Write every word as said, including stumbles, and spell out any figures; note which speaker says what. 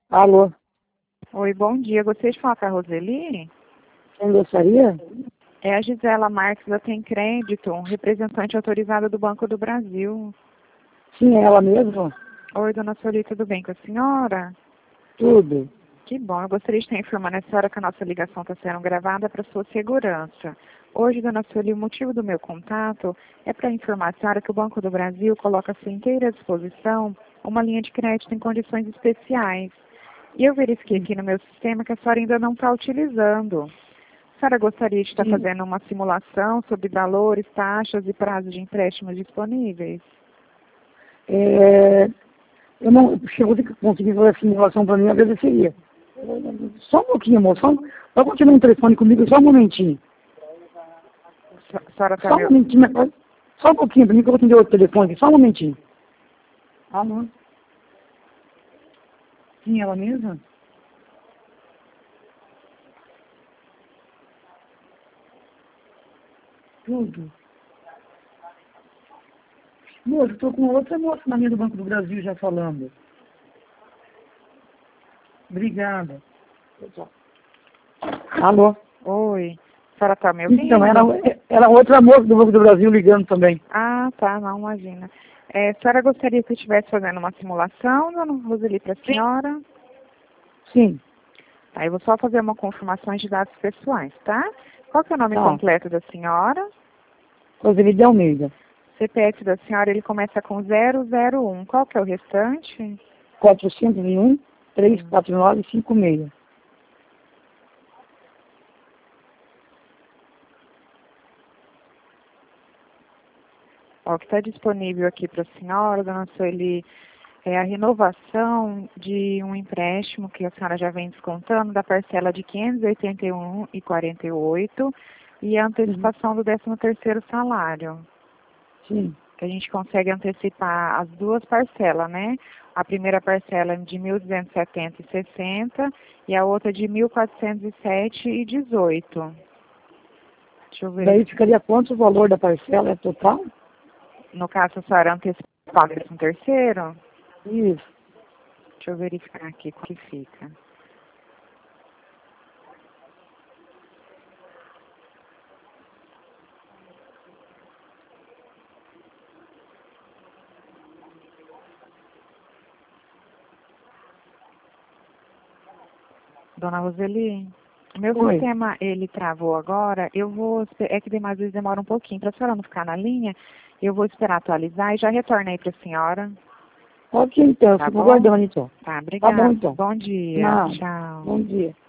Speaker 1: Alô,
Speaker 2: Oi, bom dia. Gostaria de falar com a Roseli?
Speaker 1: quem gostaria?
Speaker 2: É a Gisela Marques da Tem Crédito, representante autorizada do Banco do Brasil.
Speaker 1: Sim, é ela mesma?
Speaker 2: Oi, dona Soli, tudo bem com a senhora?
Speaker 1: Tudo.
Speaker 2: Que bom, eu gostaria de estar informando a senhora que a nossa ligação está sendo gravada para sua segurança. Hoje, dona Soli, o motivo do meu contato é para informar a senhora que o Banco do Brasil coloca à sua inteira disposição uma linha de crédito em condições especiais. E eu verifiquei aqui no meu sistema que a senhora ainda não está utilizando. A senhora gostaria de estar
Speaker 1: Sim.
Speaker 2: fazendo uma simulação sobre valores, taxas e prazos de empréstimos disponíveis?
Speaker 1: É, eu não, se você conseguir fazer a simulação para mim, agradeceria. Só um pouquinho, moço. Só, pode continuar no telefone comigo só um momentinho.
Speaker 2: A senhora está
Speaker 1: Só um
Speaker 2: me...
Speaker 1: momentinho, mas pode- só um pouquinho para mim que eu vou atender outro telefone aqui. Só um momentinho. Alô? Sim, ela mesma? Tudo. Moço, estou com outra moça na linha do Banco do Brasil já falando. Obrigada. Alô?
Speaker 2: Oi, a senhora está me ouvindo?
Speaker 1: Então, era, era outra moça do Banco do Brasil ligando também.
Speaker 2: Ah, tá, não, imagina. É, a senhora gostaria que eu estivesse fazendo uma simulação, dona Roseli, para a senhora?
Speaker 1: Sim.
Speaker 2: Tá, eu vou só fazer uma confirmação de dados pessoais, tá? Qual que é o nome
Speaker 1: Tá.
Speaker 2: completo da senhora?
Speaker 1: Roseli de Almeida.
Speaker 2: C P F da senhora, ele começa com zero zero um. Qual que é o restante?
Speaker 1: quatrocentos e um, trezentos e quarenta e nove, cinquenta e seis.
Speaker 2: Ó, o que está disponível aqui para a senhora, dona Sueli, é a renovação de um empréstimo que a senhora já vem descontando da parcela de quinhentos e oitenta e um reais e quarenta e oito centavos e a antecipação do décimo terceiro salário.
Speaker 1: Sim.
Speaker 2: Que a gente consegue antecipar as duas parcelas, né? A primeira parcela é de mil duzentos e setenta e sessenta e a outra de mil quatrocentos e sete e dezoito. Deixa eu ver.
Speaker 1: Daí ficaria quanto o valor da parcela é total?
Speaker 2: No caso, a senhora antecipar o décimo terceiro?
Speaker 1: Isso.
Speaker 2: Deixa eu verificar aqui como que fica. Dona Roseli, meu
Speaker 1: Oi.
Speaker 2: sistema, ele travou agora. Eu vou, espe- é que demais às vezes demora um pouquinho. Para a senhora não ficar na linha, eu vou esperar atualizar e já retorno aí para a senhora.
Speaker 1: Ok, então.
Speaker 2: Tá
Speaker 1: Fico
Speaker 2: bom?
Speaker 1: aguardando, então.
Speaker 2: Tá,
Speaker 1: Tá bom,
Speaker 2: obrigada.
Speaker 1: então.
Speaker 2: Bom dia.
Speaker 1: Não.
Speaker 2: Tchau.
Speaker 1: Bom dia.